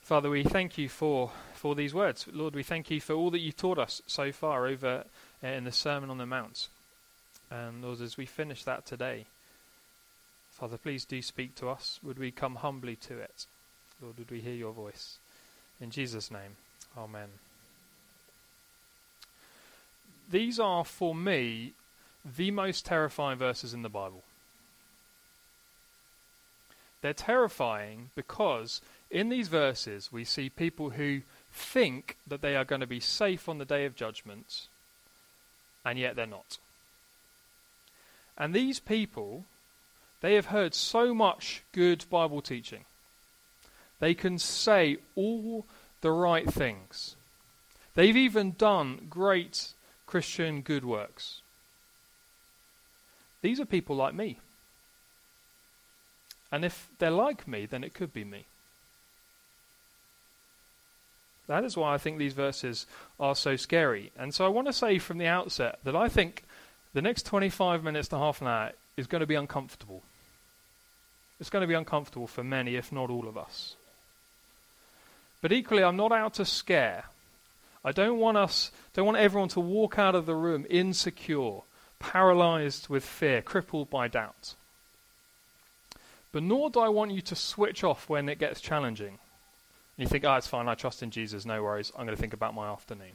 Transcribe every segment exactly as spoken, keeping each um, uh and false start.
Father, we thank you for, for these words. Lord, we thank you for all that you've taught us so far over uh, in the Sermon on the Mount. And Lord, as we finish that today, Father, please do speak to us. Would we come humbly to it? Lord, would we hear your voice? In Jesus' name, amen. These are, for me, the most terrifying verses in the Bible. They're terrifying because in these verses we see people who think that they are going to be safe on the day of judgment, and yet they're not. And these people, they have heard so much good Bible teaching. They can say all the right things. They've even done great Christian good works. These are people like me. And if they're like me, then it could be me. That is why I think these verses are so scary. And so I want to say from the outset that I think the next twenty-five minutes to half an hour is going to be uncomfortable. It's going to be uncomfortable for many, if not all of us. But equally, I'm not out to scare. I don't want us, don't want everyone to walk out of the room insecure, paralyzed with fear, crippled by doubt. But nor do I want you to switch off when it gets challenging. And you think, oh, it's fine, I trust in Jesus, no worries, I'm going to think about my afternoon.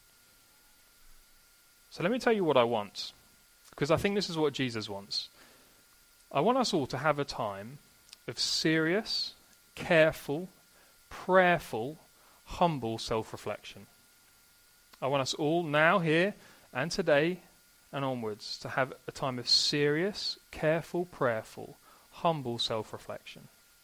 So let me tell you what I want, because I think this is what Jesus wants. I want us all to have a time of serious, careful, prayerful, humble self-reflection. I want us all now, here, and today, and onwards, to have a time of serious, careful, prayerful, humble self-reflection.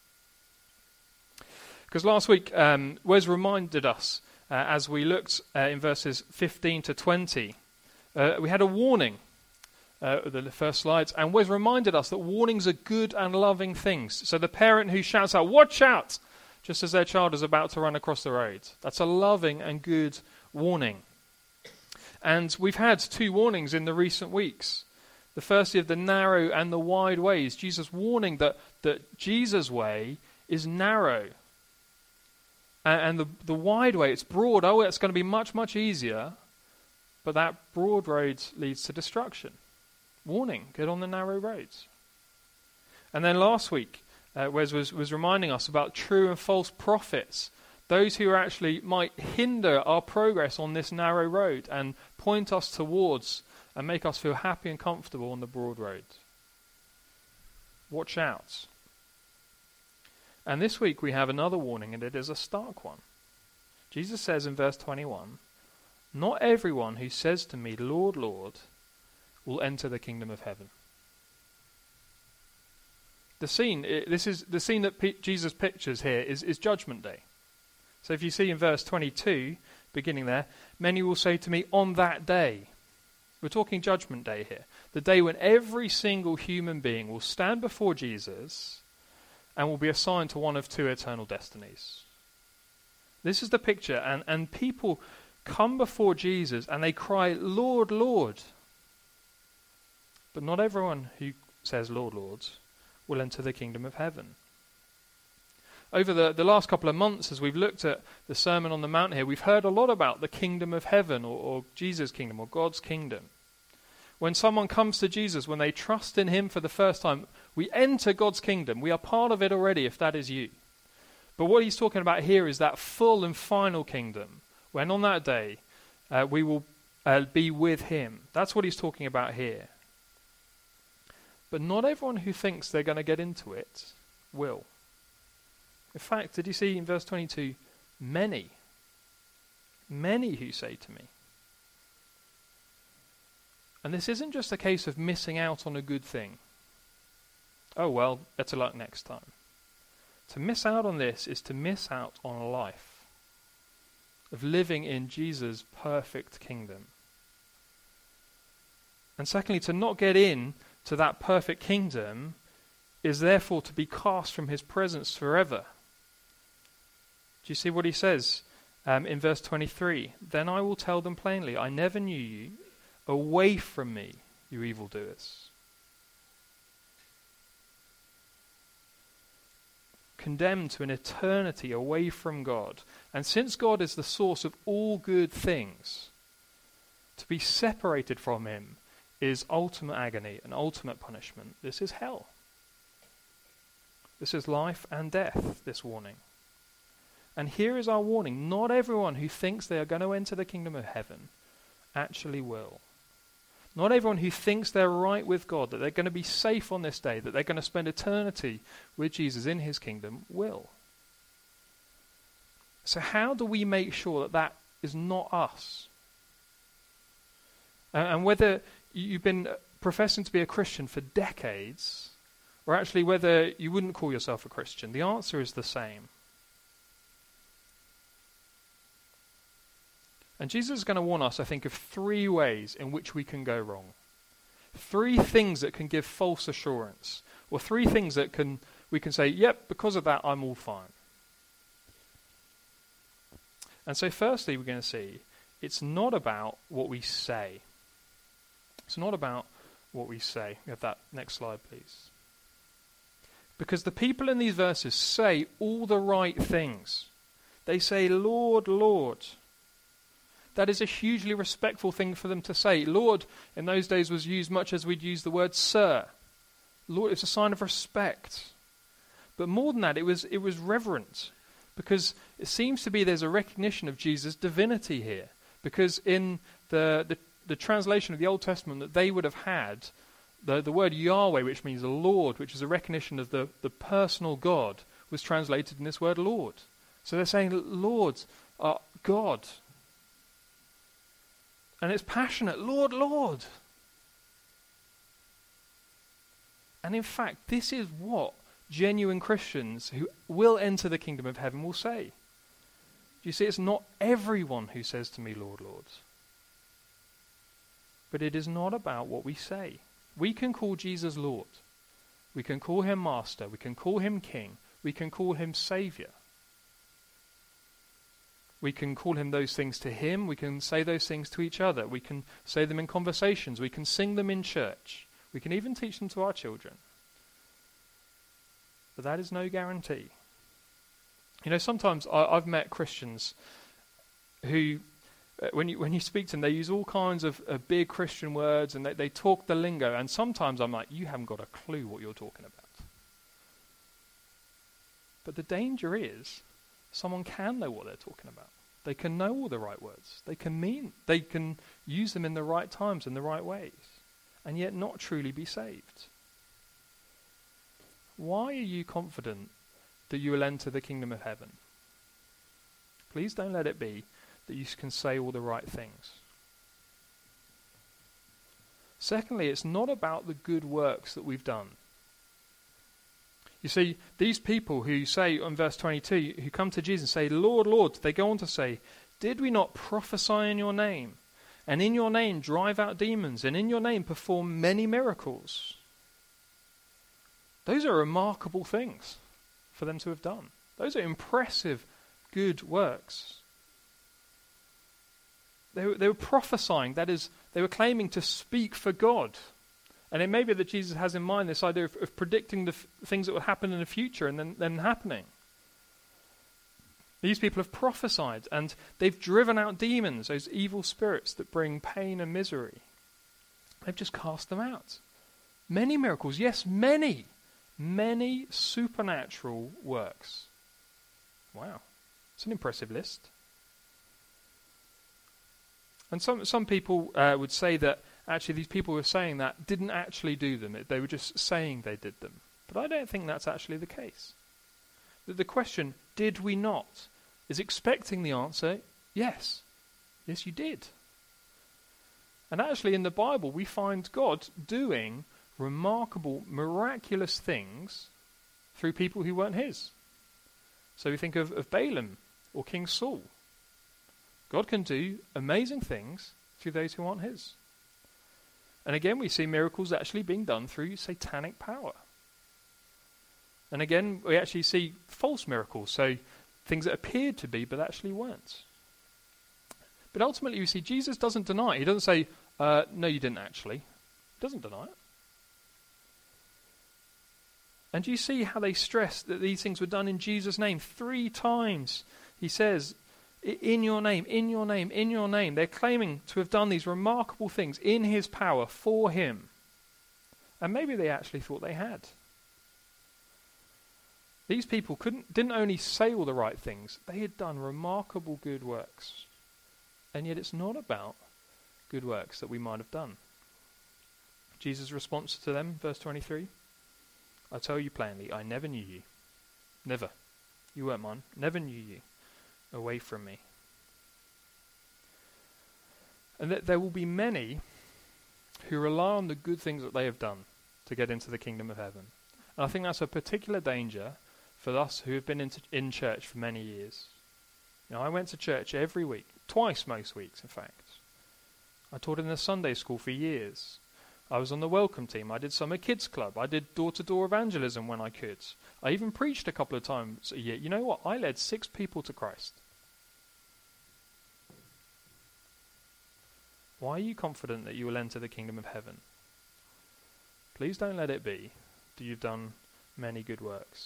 Because last week, um, Wes reminded us, uh, as we looked uh, in verses fifteen to twenty, uh, we had a warning, uh, the first slides, and Wes reminded us that warnings are good and loving things. So the parent who shouts out, "Watch out!" just as their child is about to run across the road, that's a loving and good warning. And we've had two warnings in the recent weeks. The first of the narrow and the wide ways. Jesus warning that, that Jesus' way is narrow. And, and the, the wide way, it's broad. Oh, it's going to be much, much easier. But that broad road leads to destruction. Warning, get on the narrow roads. And then last week, uh, Wes was, was reminding us about true and false prophets. Those who actually might hinder our progress on this narrow road and point us towards and make us feel happy and comfortable on the broad road. Watch out. And this week we have another warning, and it is a stark one. Jesus says in verse twenty-one, "Not everyone who says to me, 'Lord, Lord,' will enter the kingdom of heaven." The scene, this is the scene that P- Jesus pictures here is, is Judgment Day. So if you see in verse twenty-two, beginning there, "Many will say to me on that day." We're talking Judgment Day here. The day when every single human being will stand before Jesus and will be assigned to one of two eternal destinies. This is the picture. And, and people come before Jesus and they cry, "Lord, Lord." But not everyone who says, "Lord, Lord," will enter the kingdom of heaven. Over the, the last couple of months, as we've looked at the Sermon on the Mount here, we've heard a lot about the kingdom of heaven, or, or Jesus' kingdom, or God's kingdom. When someone comes to Jesus, when they trust in him for the first time, we enter God's kingdom. We are part of it already, if that is you. But what he's talking about here is that full and final kingdom, when on that day uh, we will uh, be with him. That's what he's talking about here. But not everyone who thinks they're going to get into it will. In fact, did you see in verse twenty-two, many, many who say to me. And this isn't just a case of missing out on a good thing. Oh well, better luck next time. To miss out on this is to miss out on a life of living in Jesus' perfect kingdom. And secondly, to not get in to that perfect kingdom is therefore to be cast from his presence forever. Do you see what he says um, in verse twenty-three? "Then I will tell them plainly, I never knew you. Away from me, you evildoers." condemned to an eternity away from God. And since God is the source of all good things, to be separated from him is ultimate agony and ultimate punishment. This is hell. This is life and death, this warning. And here is our warning. Not everyone who thinks they are going to enter the kingdom of heaven actually will. Not everyone who thinks they're right with God, that they're going to be safe on this day, that they're going to spend eternity with Jesus in his kingdom, will. So how do we make sure that that is not us? Uh, and whether you've been professing to be a Christian for decades, or actually whether you wouldn't call yourself a Christian, the answer is the same. And Jesus is going to warn us, I think, of three ways in which we can go wrong. Three things that can give false assurance. Or three things that can we can say, yep, because of that, I'm all fine. And so firstly, we're going to see, it's not about what we say. It's not about what we say. We have that next slide, please. Because the people in these verses say all the right things. They say, Lord, Lord. That is a hugely respectful thing for them to say. Lord, in those days, was used much as we'd use the word sir. Lord, it's a sign of respect. But more than that, it was it was reverent. Because it seems to be there's a recognition of Jesus' divinity here. Because in the, the, the translation of the Old Testament that they would have had, the, the word Yahweh, which means the Lord, which is a recognition of the, the personal God, was translated in this word Lord. So they're saying, Lord, uh, God. And it's passionate, Lord, Lord. And in fact, this is what genuine Christians who will enter the kingdom of heaven will say. You see, it's not everyone who says to me, Lord, Lord. But it is not about what we say. We can call Jesus Lord. We can call him Master. We can call him King. We can call him Savior. We can call him those things to him. We can say those things to each other. We can say them in conversations. We can sing them in church. We can even teach them to our children. But that is no guarantee. You know, sometimes I, I've met Christians who, uh, when you when you speak to them, they use all kinds of uh, big Christian words and they, they talk the lingo. And sometimes I'm like, you haven't got a clue what you're talking about. But the danger is, someone can know what they're talking about. They can know all the right words. They can mean, they can use them in the right times, in the right ways, and yet not truly be saved. Why are you confident that you will enter the kingdom of heaven? Please don't let it be that you can say all the right things. Secondly, it's not about the good works that we've done. You see, these people who say, in verse twenty-two, who come to Jesus and say, Lord, Lord, they go on to say, did we not prophesy in your name, and in your name drive out demons, and in your name perform many miracles? Those are remarkable things for them to have done. Those are impressive, good works. They were, they were prophesying, that is, they were claiming to speak for God. And it may be that Jesus has in mind this idea of, of predicting the f- things that will happen in the future and then, then happening. These people have prophesied and they've driven out demons, those evil spirits that bring pain and misery. They've just cast them out. Many miracles, yes, many, many supernatural works. Wow, it's an impressive list. And some some people uh, would say that actually these people who were saying that didn't actually do them. They were just saying they did them. But I don't think that's actually the case. The, the question, did we not, is expecting the answer, yes. Yes, you did. And actually in the Bible we find God doing remarkable, miraculous things through people who weren't his. So we think of, of Balaam or King Saul. God can do amazing things through those who aren't his. And again, we see miracles actually being done through satanic power. And again, we actually see false miracles, so things that appeared to be but actually weren't. But ultimately, we see Jesus doesn't deny it. He doesn't say, uh, no, you didn't actually. He doesn't deny it. And do you see how they stress that these things were done in Jesus' name? Three times he says, in your name, in your name, in your name. They're claiming to have done these remarkable things in his power for him. And maybe they actually thought they had. These people couldn't, didn't only say all the right things, they had done remarkable good works. And yet it's not about good works that we might have done. Jesus' response to them, verse twenty-three, I tell you plainly, I never knew you. Never. You weren't mine. Never knew you. Away from me. And that there will be many who rely on the good things that they have done to get into the kingdom of heaven. And I think that's a particular danger for us who have been in, t- in church for many years. You know, I went to church every week, twice most weeks in fact. I taught in the Sunday school for years. I was on the welcome team. I did summer kids club. I did door-to-door evangelism when I could. I even preached a couple of times a year. You know what? I led six people to Christ. Why are you confident that you will enter the kingdom of heaven? Please don't let it be that you've done many good works.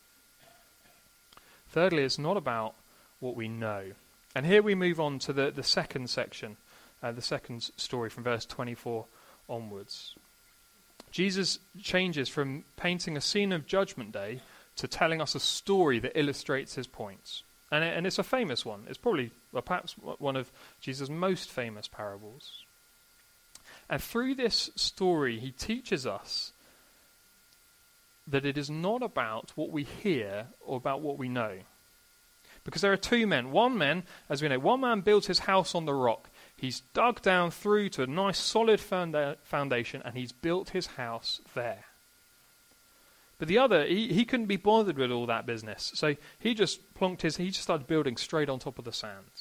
Thirdly, it's not about what we know. And here we move on to the, the second section, uh, the second story from verse twenty-four onwards. Jesus changes from painting a scene of Judgment Day to telling us a story that illustrates his points. And, it, and it's a famous one. It's probably, well, perhaps one of Jesus' most famous parables. And through this story, he teaches us that it is not about what we hear or about what we know. Because there are two men. One man, as we know, one man builds his house on the rock. He's dug down through to a nice solid founda- foundation and he's built his house there. But the other, he, he couldn't be bothered with all that business. So he just plonked his, he just started building straight on top of the sands.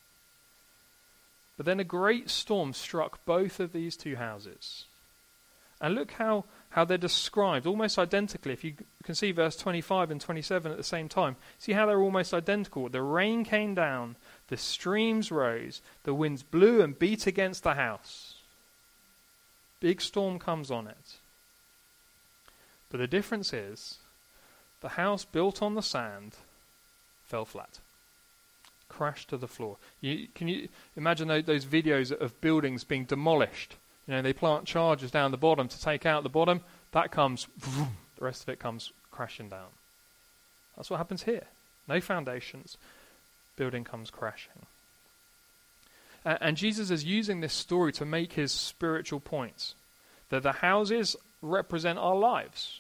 But then a great storm struck both of these two houses. And look how, how they're described, almost identically. If you can see verse twenty-five and twenty-seven at the same time, see how they're almost identical. The rain came down, the streams rose, the winds blew and beat against the house. Big storm comes on it. But the difference is, the house built on the sand fell flat. Crashed to the floor. You, can you imagine those, those videos of buildings being demolished? You know, they plant charges down the bottom to take out the bottom. That comes, vroom, the rest of it comes crashing down. That's what happens here. No foundations. Building comes crashing. Uh, and Jesus is using this story to make his spiritual points. That the houses represent our lives.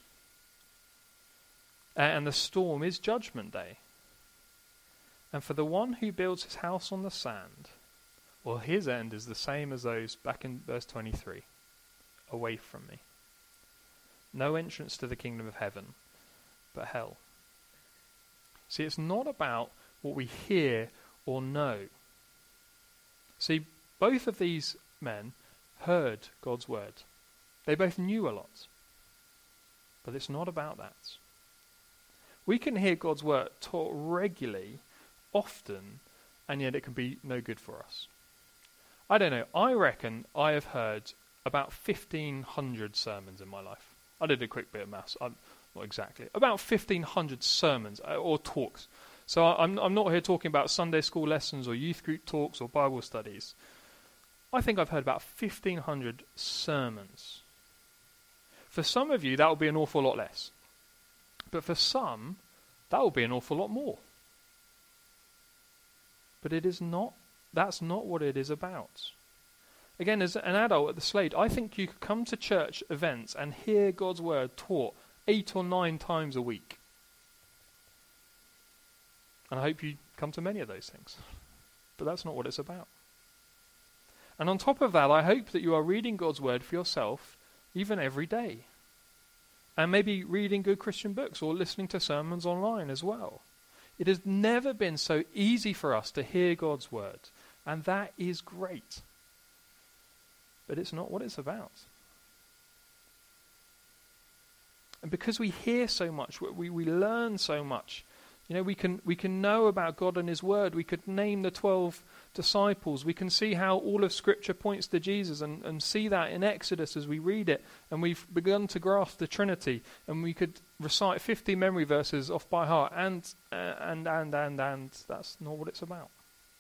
Uh, and the storm is Judgment Day. And for the one who builds his house on the sand, well, his end is the same as those back in verse twenty-three. Away from me. No entrance to the kingdom of heaven, but hell. See, it's not about what we hear or know. See, both of these men heard God's word. They both knew a lot. But it's not about that. We can hear God's word taught regularly, often, and yet it can be no good for us. I don't know, I reckon I have heard about fifteen hundred sermons in my life. I did a quick bit of maths, I'm, not exactly. About fifteen hundred sermons uh, or talks. So I, I'm, I'm not here talking about Sunday school lessons or youth group talks or Bible studies. I think I've heard about fifteen hundred sermons. For some of you, that will be an awful lot less. But for some, that will be an awful lot more. But it is not, that's not what it is about. Again, as an adult at the Slade, I think you could come to church events and hear God's word taught eight or nine times a week. And I hope you come to many of those things. But that's not what it's about. And on top of that, I hope that you are reading God's word for yourself, even every day. And maybe reading good Christian books or listening to sermons online as well. It has never been so easy for us to hear God's word. And that is great. But it's not what it's about. And because we hear so much, we, we learn so much, You know, we can we can know about God and his word. We could name the twelve disciples. We can see how all of Scripture points to Jesus and, and see that in Exodus as we read it. And we've begun to grasp the Trinity. And we could recite fifty memory verses off by heart. And, uh, and, and, and, and that's not what it's about.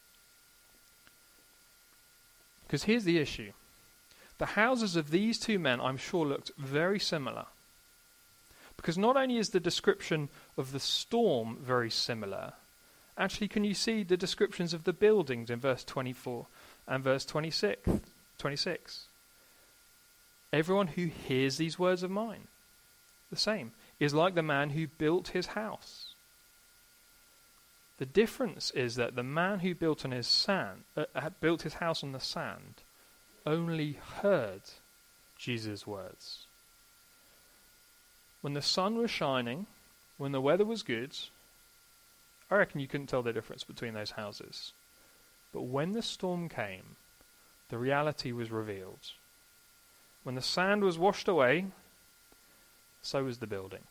Because here's the issue. The houses of these two men, I'm sure, looked very similar. Because not only is the description of the storm very similar, actually can you see the descriptions of the buildings in verse twenty-four and verse twenty-six? twenty-six. Everyone who hears these words of mine, the same, is like the man who built his house. The difference is that the man who built on his sand, uh, had built his house on the sand, only heard Jesus' words. When the sun was shining, when the weather was good, I reckon you couldn't tell the difference between those houses. But when the storm came, the reality was revealed. When the sand was washed away, so was the building.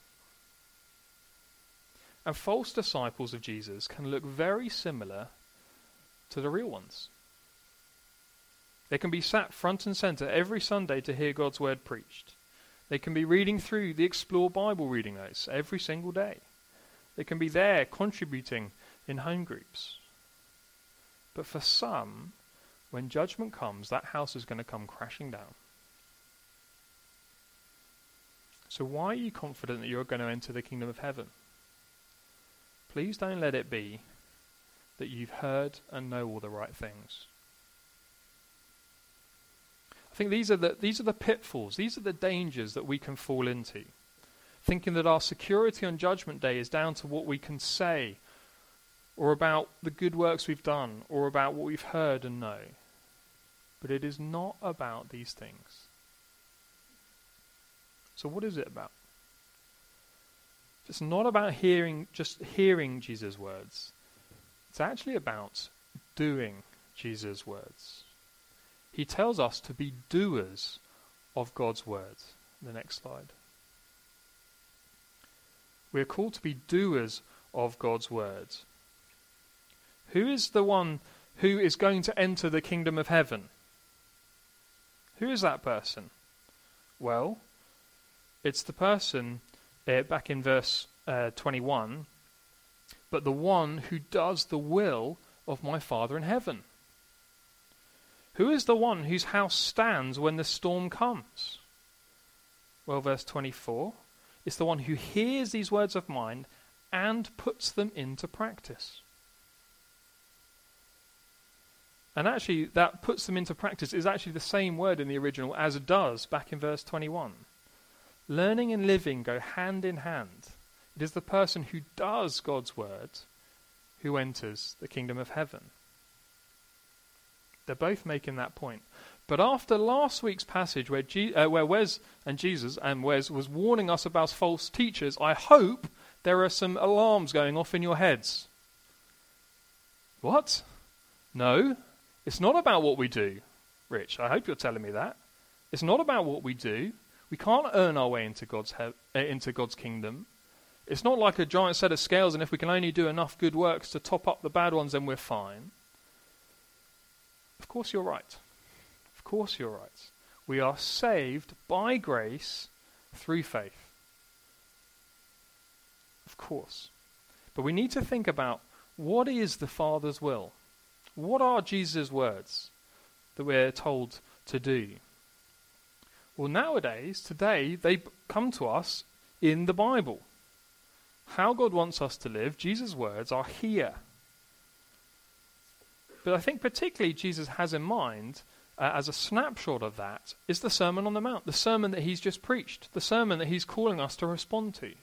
And false disciples of Jesus can look very similar to the real ones. They can be sat front and center every Sunday to hear God's word preached. They can be reading through the Explore Bible reading notes every single day. They can be there contributing in home groups. But for some, when judgment comes, that house is going to come crashing down. So why are you confident that you're going to enter the kingdom of heaven? Please don't let it be that you've heard and know all the right things. I think these are the these are the pitfalls, these are the dangers that we can fall into. Thinking that our security on Judgment Day is down to what we can say, or about the good works we've done, or about what we've heard and know. But it is not about these things. So what is it about? It's not about hearing, just hearing Jesus' words. It's actually about doing Jesus' words. He tells us to be doers of God's word. The next slide. We are called to be doers of God's word. Who is the one who is going to enter the kingdom of heaven? Who is that person? Well, it's the person uh, back in verse uh, twenty-one, but the one who does the will of my Father in heaven. Who is the one whose house stands when the storm comes? Well, verse twenty-four, it's the one who hears these words of mine and puts them into practice. And actually, that puts them into practice is actually the same word in the original as does back in verse twenty-one. Learning and living go hand in hand. It is the person who does God's word who enters the kingdom of heaven. They're both making that point. But after last week's passage where, G- uh, where Wes and Jesus and Wes was warning us about false teachers, I hope there are some alarms going off in your heads. What? No, it's not about what we do, Rich. I hope you're telling me that. It's not about what we do. We can't earn our way into God's he- uh, into God's kingdom. It's not like a giant set of scales, and if we can only do enough good works to top up the bad ones, then we're fine. Of course you're right. Of course you're right. We are saved by grace through faith. Of course. But we need to think about what is the Father's will? What are Jesus' words that we're told to do? Well, nowadays, today, they come to us in the Bible. How God wants us to live, Jesus' words are here. But I think particularly Jesus has in mind, uh, as a snapshot of that, is the Sermon on the Mount, the sermon that he's just preached, the sermon that he's calling us to respond to.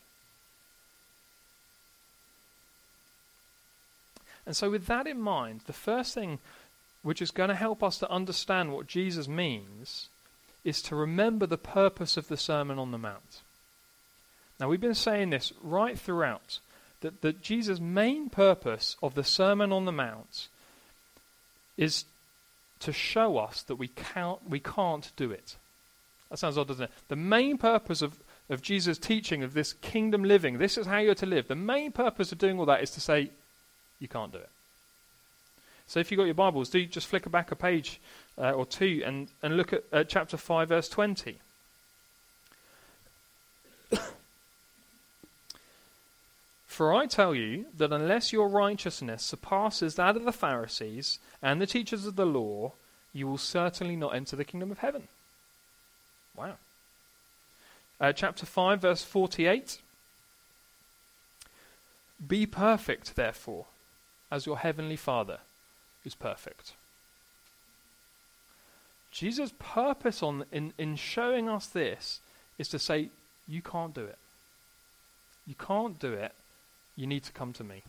And so with that in mind, the first thing which is going to help us to understand what Jesus means is to remember the purpose of the Sermon on the Mount. Now, we've been saying this right throughout, that, that Jesus' main purpose of the Sermon on the Mount is to show us that we can't, we can't do it. That sounds odd, doesn't it? The main purpose of of Jesus' teaching of this kingdom living, this is how you're to live, the main purpose of doing all that is to say, you can't do it. So if you've got your Bibles, do just flick back a page uh, or two and, and look at uh, chapter five, verse twenty. For I tell you that unless your righteousness surpasses that of the Pharisees and the teachers of the law, you will certainly not enter the kingdom of heaven. Wow. Uh, chapter five, verse forty-eight. Be perfect, therefore, as your heavenly Father is perfect. Jesus' purpose on in, in showing us this is to say, you can't do it. You can't do it. You need to come to me.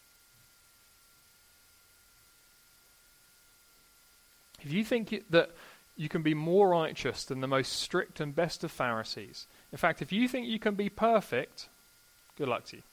If you think you, that you can be more righteous than the most strict and best of Pharisees, in fact, if you think you can be perfect, good luck to you.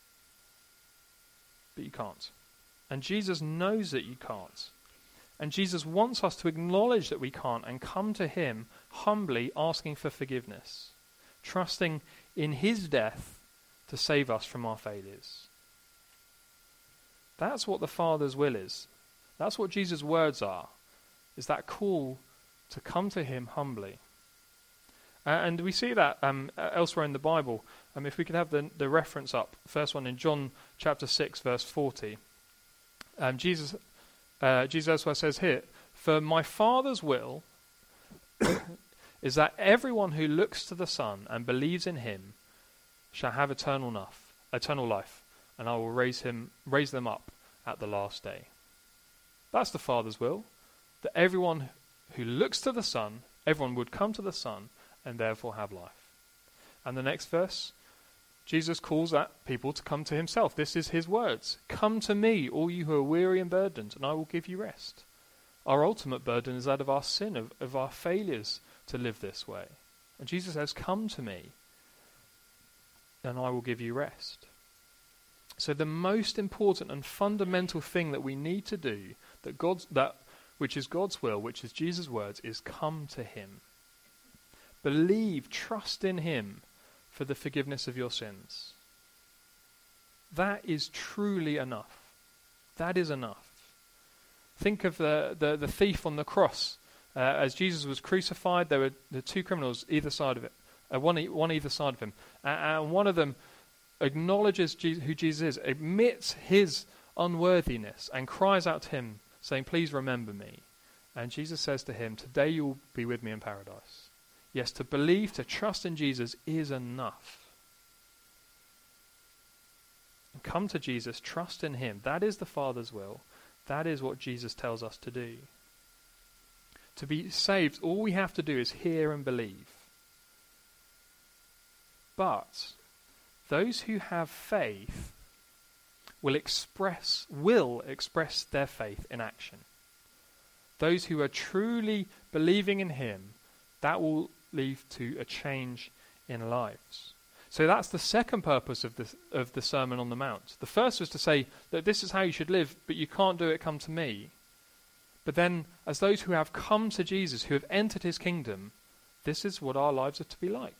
But you can't. And Jesus knows that you can't. And Jesus wants us to acknowledge that we can't and come to him humbly asking for forgiveness, trusting in his death to save us from our failures. That's what the Father's will is. That's what Jesus' words are, is that call to come to him humbly. Uh, and we see that um, elsewhere in the Bible. Um, if we could have the, the reference up, first one in John chapter six, verse forty. Um, Jesus, uh, Jesus elsewhere says here, for my Father's will is that everyone who looks to the Son and believes in him shall have eternal enough, eternal life, and I will raise him, raise them up at the last day. That's the Father's will, that everyone who looks to the Son, everyone would come to the Son and therefore have life. And the next verse, Jesus calls that people to come to himself. This is his words. Come to me, all you who are weary and burdened, and I will give you rest. Our ultimate burden is that of our sin, of, of our failures to live this way. And Jesus says, come to me, and I will give you rest. So the most important and fundamental thing that we need to do, that God's that which is God's will, which is Jesus' words, is come to him. Believe, trust in him for the forgiveness of your sins. That is truly enough. That is enough. Think of the, the, the thief on the cross. Uh, as Jesus was crucified, there were the two criminals either side of it. Uh, one, one either side of him. Uh, and one of them acknowledges Jesus, who Jesus is, admits his unworthiness, and cries out to him, saying, please remember me. And Jesus says to him, today you will be with me in paradise. Yes, to believe, to trust in Jesus is enough. And come to Jesus, trust in him. That is the Father's will. That is what Jesus tells us to do. To be saved, all we have to do is hear and believe. But those who have faith will express will express their faith in action. Those who are truly believing in him, that will lead to a change in lives. So that's the second purpose of the of the Sermon on the Mount. The first was to say that this is how you should live, but you can't do it, come to me. But then, as those who have come to Jesus, who have entered his kingdom, this is what our lives are to be like.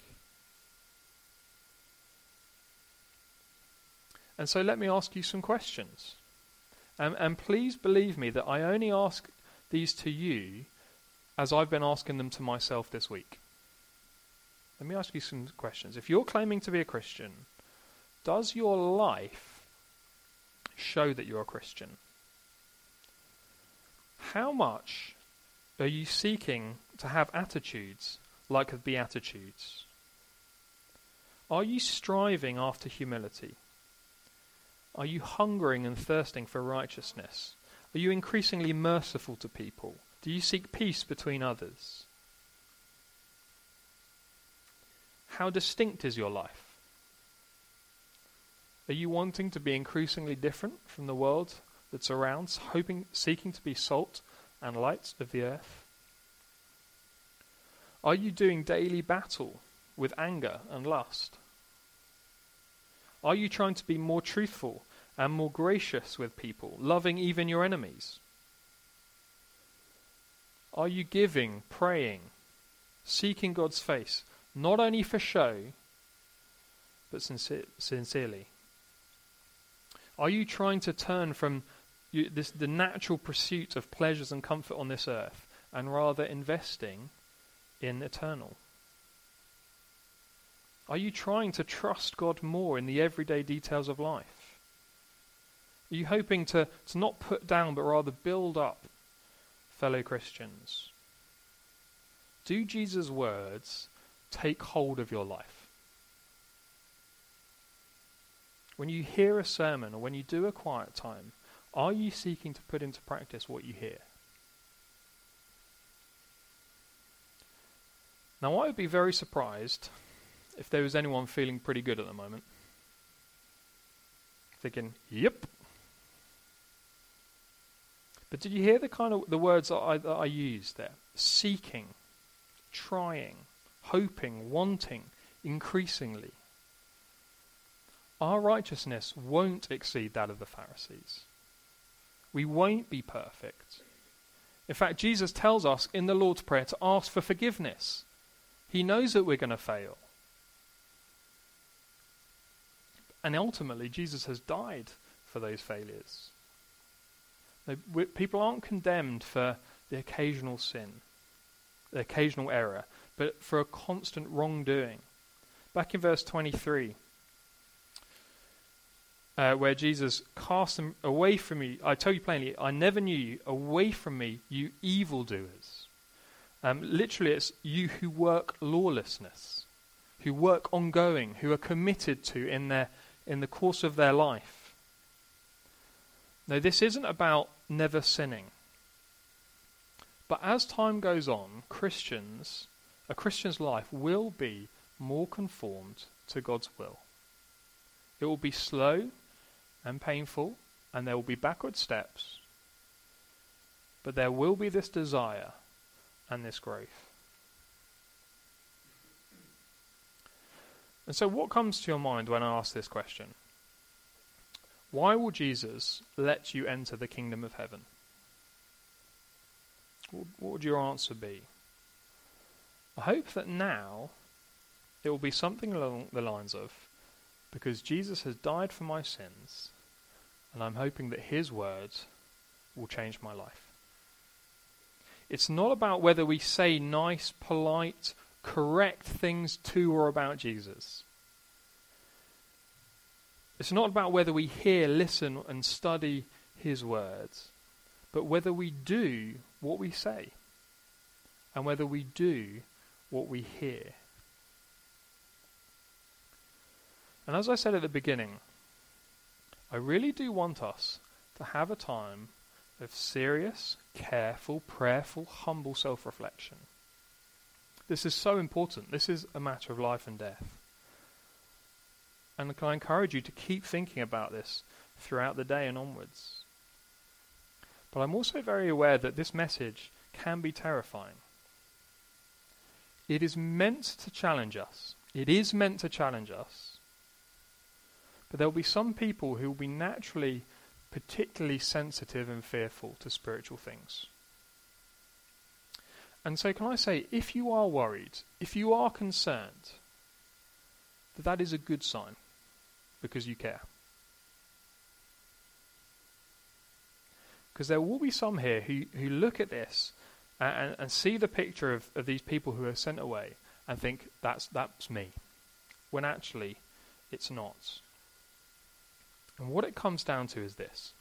And so let me ask you some questions. Um, and please believe me that I only ask these to you as I've been asking them to myself this week. Let me ask you some questions. If you're claiming to be a Christian, does your life show that you're a Christian? How much are you seeking to have attitudes like the Beatitudes? Are you striving after humility? Are you hungering and thirsting for righteousness? Are you increasingly merciful to people? Do you seek peace between others? How distinct is your life? Are you wanting to be increasingly different from the world that surrounds, hoping, seeking to be salt and light of the earth? Are you doing daily battle with anger and lust? Are you trying to be more truthful and more gracious with people, loving even your enemies? Are you giving, praying, seeking God's face, not only for show, but sincere, sincerely? Are you trying to turn from you, this, the natural pursuit of pleasures and comfort on this earth and rather investing in eternal? Are you trying to trust God more in the everyday details of life? Are you hoping to, to not put down but rather build up fellow Christians? Do Jesus' words take hold of your life? When you hear a sermon or when you do a quiet time, are you seeking to put into practice what you hear? Now, I would be very surprised if there was anyone feeling pretty good at the moment. Thinking, yep. But did you hear the kind of the words that I, that I used there? Seeking, trying, hoping, wanting, increasingly. Our righteousness won't exceed that of the Pharisees. We won't be perfect. In fact, Jesus tells us in the Lord's Prayer to ask for forgiveness. He knows that we're going to fail. And ultimately, Jesus has died for those failures. No, we, people aren't condemned for the occasional sin, the occasional error, but for a constant wrongdoing. Back in verse twenty-three, uh, where Jesus cast them away from me, I tell you plainly, I never knew you, away from me, you evildoers. Um, literally, it's you who work lawlessness, who work ongoing, who are committed to in their in the course of their life. Now, this isn't about never sinning. But as time goes on, Christians, a Christian's life will be more conformed to God's will. It will be slow and painful, and there will be backward steps. But there will be this desire and this growth. And so what comes to your mind when I ask this question? Why will Jesus let you enter the kingdom of heaven? What would your answer be? I hope that now it will be something along the lines of, because Jesus has died for my sins, and I'm hoping that his words will change my life. It's not about whether we say nice, polite, correct things to or about Jesus. It's not about whether we hear, listen, and study his words, but whether we do what we say, and whether we do what we hear. And as I said at the beginning, I really do want us to have a time of serious, careful, prayerful, humble self-reflection. This is so important. This is a matter of life and death. And I encourage you to keep thinking about this throughout the day and onwards. But I'm also very aware that this message can be terrifying. It is meant to challenge us. It is meant to challenge us. But there will be some people who will be naturally particularly sensitive and fearful to spiritual things. And so can I say, if you are worried, if you are concerned, that that is a good sign, because you care. Because there will be some here who, who look at this and, and see the picture of, of these people who are sent away and think, that's that's me, when actually it's not. And what it comes down to is this.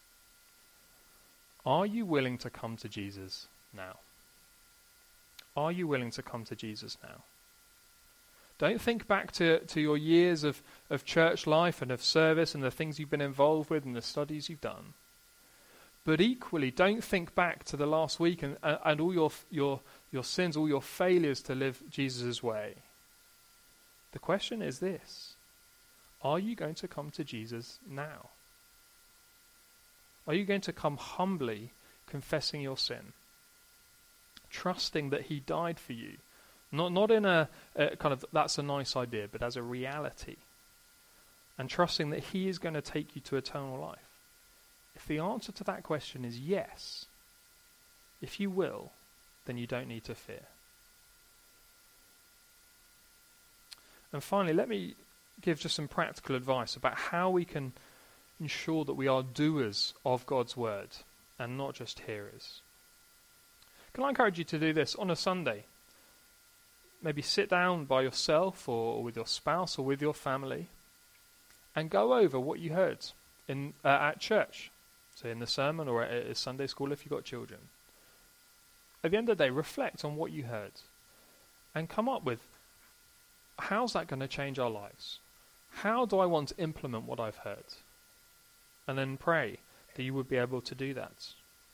Are you willing to come to Jesus now? Are you willing to come to Jesus now? Don't think back to, to your years of, of church life and of service and the things you've been involved with and the studies you've done. But equally, don't think back to the last week and, and, and all your, your, your sins, all your failures to live Jesus' way. The question is this. Are you going to come to Jesus now? Are you going to come humbly confessing your sin? Trusting that he died for you. Not not in a, a kind of, that's a nice idea, but as a reality. And trusting that he is going to take you to eternal life. If the answer to that question is yes, if you will, then you don't need to fear. And finally, let me give just some practical advice about how we can ensure that we are doers of God's word and not just hearers. Can I encourage you to do this on a Sunday? Maybe sit down by yourself or, or with your spouse or with your family and go over what you heard in uh, at church, so in the sermon or at, at Sunday school if you've got children. At the end of the day, reflect on what you heard and come up with, how's that going to change our lives? How do I want to implement what I've heard? And then pray that you would be able to do that.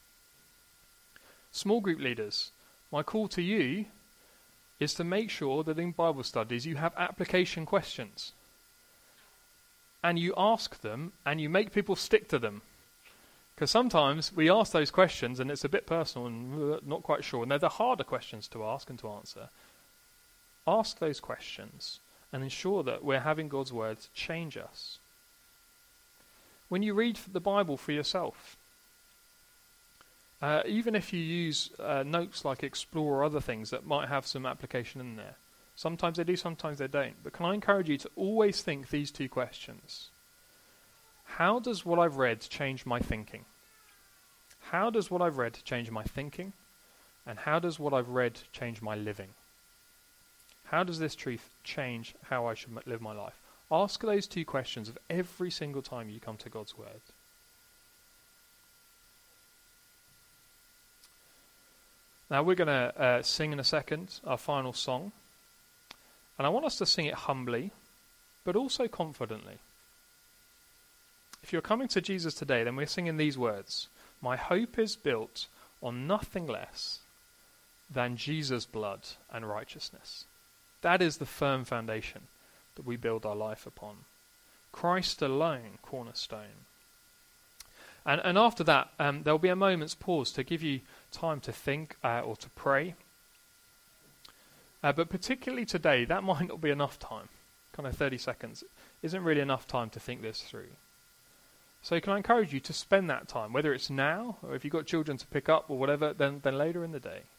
Small group leaders, my call to you is to make sure that in Bible studies you have application questions. And you ask them and you make people stick to them. Because sometimes we ask those questions and it's a bit personal and uh, not quite sure. And they're the harder questions to ask and to answer. Ask those questions and ensure that we're having God's word change us. When you read the Bible for yourself, uh, even if you use uh, notes like Explore or other things that might have some application in there, sometimes they do, sometimes they don't. But can I encourage you to always think these two questions? How does what I've read change my thinking? How does what I've read change my thinking? And how does what I've read change my living? How does this truth change how I should live my life? Ask those two questions of every single time you come to God's word. Now we're going to uh, sing in a second our final song. And I want us to sing it humbly, but also confidently. If you're coming to Jesus today, then we're singing these words. My hope is built on nothing less than Jesus' blood and righteousness. That is the firm foundation that we build our life upon. Christ alone, cornerstone. And, and after that, um, there'll be a moment's pause to give you time to think uh, or to pray. Uh, but particularly today, that might not be enough time. Kind of thirty seconds isn't really enough time to think this through. So can I encourage you to spend that time, whether it's now or if you've got children to pick up or whatever, then, then later in the day.